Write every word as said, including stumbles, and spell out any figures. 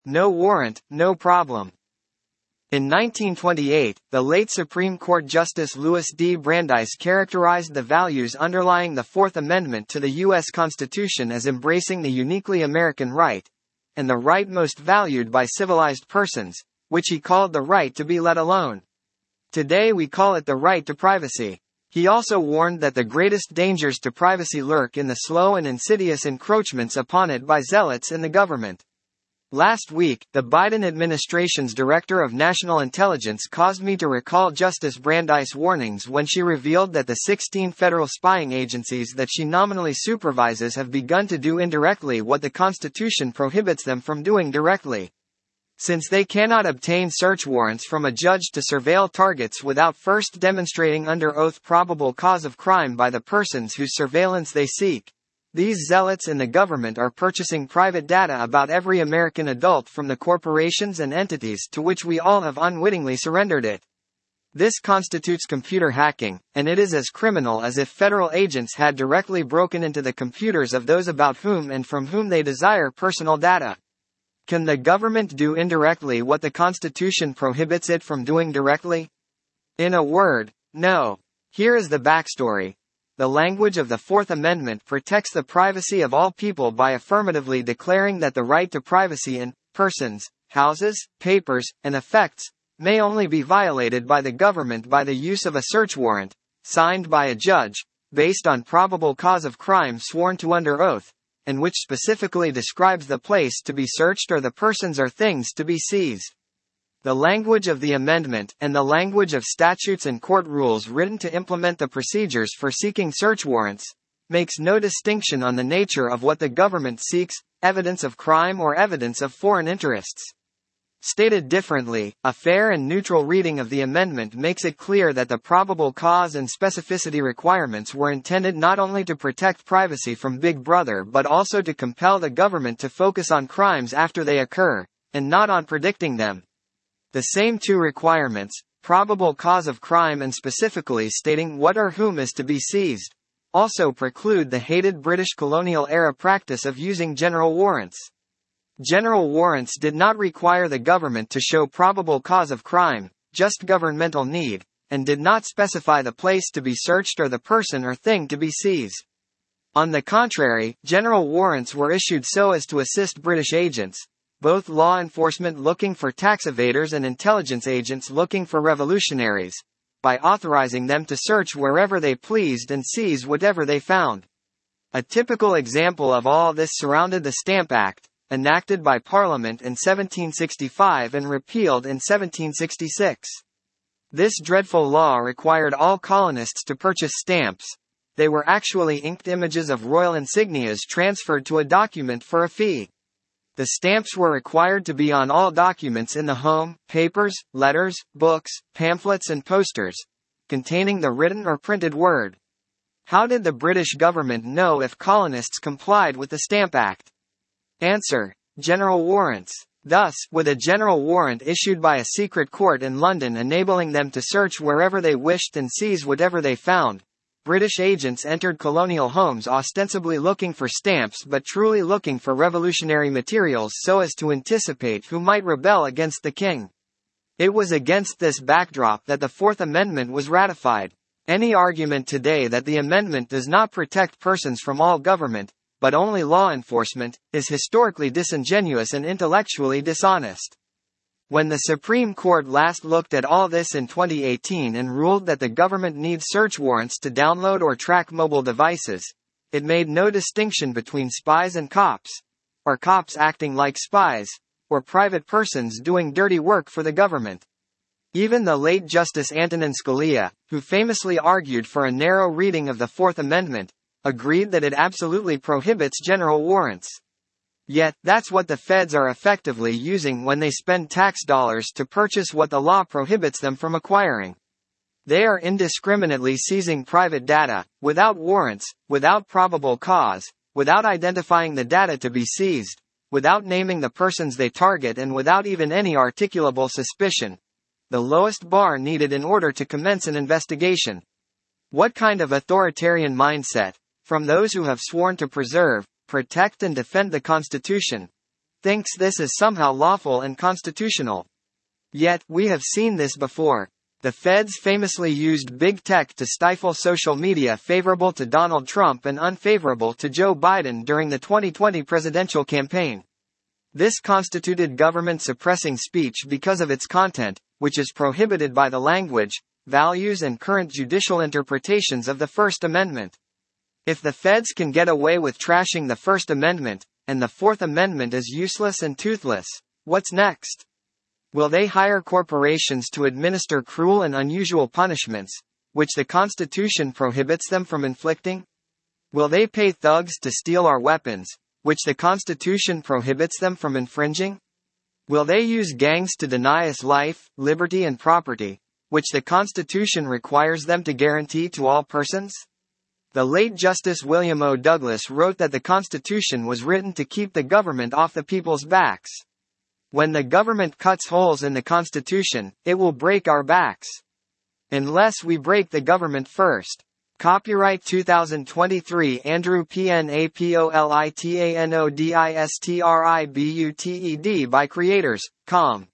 No warrant, no problem. In nineteen twenty-eight, the late Supreme Court Justice Louis D. Brandeis characterized the values underlying the Fourth Amendment to the U S Constitution as embracing the uniquely American right, and the right most valued by civilized persons, which he called the right to be let alone. Today we call it the right to privacy. He also warned that the greatest dangers to privacy lurk in the slow and insidious encroachments upon it by zealots in the government. Last week, the Biden administration's Director of National Intelligence caused me to recall Justice Brandeis' warnings when she revealed that the sixteen federal spying agencies that she nominally supervises have begun to do indirectly what the Constitution prohibits them from doing directly. Since they cannot obtain search warrants from a judge to surveil targets without first demonstrating under oath probable cause of crime by the persons whose surveillance they seek, these zealots in the government are purchasing private data about every American adult from the corporations and entities to which we all have unwittingly surrendered it. This constitutes computer hacking, and it is as criminal as if federal agents had directly broken into the computers of those about whom and from whom they desire personal data. Can the government do indirectly what the Constitution prohibits it from doing directly? In a word, no. Here is the backstory. The language of the Fourth Amendment protects the privacy of all people by affirmatively declaring that the right to privacy in persons, houses, papers, and effects may only be violated by the government by the use of a search warrant, signed by a judge, based on probable cause of crime sworn to under oath, and which specifically describes the place to be searched or the persons or things to be seized. The language of the amendment, and the language of statutes and court rules written to implement the procedures for seeking search warrants, makes no distinction on the nature of what the government seeks, evidence of crime or evidence of foreign interests. Stated differently, a fair and neutral reading of the amendment makes it clear that the probable cause and specificity requirements were intended not only to protect privacy from Big Brother but also to compel the government to focus on crimes after they occur, and not on predicting them. The same two requirements, probable cause of crime and specifically stating what or whom is to be seized, also preclude the hated British colonial-era practice of using general warrants. General warrants did not require the government to show probable cause of crime, just governmental need, and did not specify the place to be searched or the person or thing to be seized. On the contrary, general warrants were issued so as to assist British agents, both law enforcement looking for tax evaders and intelligence agents looking for revolutionaries, by authorizing them to search wherever they pleased and seize whatever they found. A typical example of all this surrounded the Stamp Act, enacted by Parliament in seventeen sixty-five and repealed in seventeen sixty-six. This dreadful law required all colonists to purchase stamps. They were actually inked images of royal insignias transferred to a document for a fee. The stamps were required to be on all documents in the home, papers, letters, books, pamphlets and posters, containing the written or printed word. How did the British government know if colonists complied with the Stamp Act? Answer: general warrants. Thus, with a general warrant issued by a secret court in London enabling them to search wherever they wished and seize whatever they found, British agents entered colonial homes ostensibly looking for stamps but truly looking for revolutionary materials so as to anticipate who might rebel against the king. It was against this backdrop that the Fourth Amendment was ratified. Any argument today that the amendment does not protect persons from all government, but only law enforcement, is historically disingenuous and intellectually dishonest. When the Supreme Court last looked at all this in twenty eighteen and ruled that the government needs search warrants to download or track mobile devices, it made no distinction between spies and cops, or cops acting like spies, or private persons doing dirty work for the government. Even the late Justice Antonin Scalia, who famously argued for a narrow reading of the Fourth Amendment, agreed that it absolutely prohibits general warrants. Yet, that's what the feds are effectively using when they spend tax dollars to purchase what the law prohibits them from acquiring. They are indiscriminately seizing private data, without warrants, without probable cause, without identifying the data to be seized, without naming the persons they target and without even any articulable suspicion, the lowest bar needed in order to commence an investigation. What kind of authoritarian mindset, from those who have sworn to preserve, protect and defend the Constitution, thinks this is somehow lawful and constitutional. Yet, we have seen this before. The feds famously used big tech to stifle social media favorable to Donald Trump and unfavorable to Joe Biden during the twenty twenty presidential campaign. This constituted government suppressing speech because of its content, which is prohibited by the language, values and current judicial interpretations of the First Amendment. If the feds can get away with trashing the First Amendment, and the Fourth Amendment is useless and toothless, what's next? Will they hire corporations to administer cruel and unusual punishments, which the Constitution prohibits them from inflicting? Will they pay thugs to steal our weapons, which the Constitution prohibits them from infringing? Will they use gangs to deny us life, liberty and property, which the Constitution requires them to guarantee to all persons? The late Justice William O. Douglas wrote that the Constitution was written to keep the government off the people's backs. When the government cuts holes in the Constitution, it will break our backs. Unless we break the government first. Copyright two thousand twenty-three Andrew Pnapolitanodistributed by creators, com.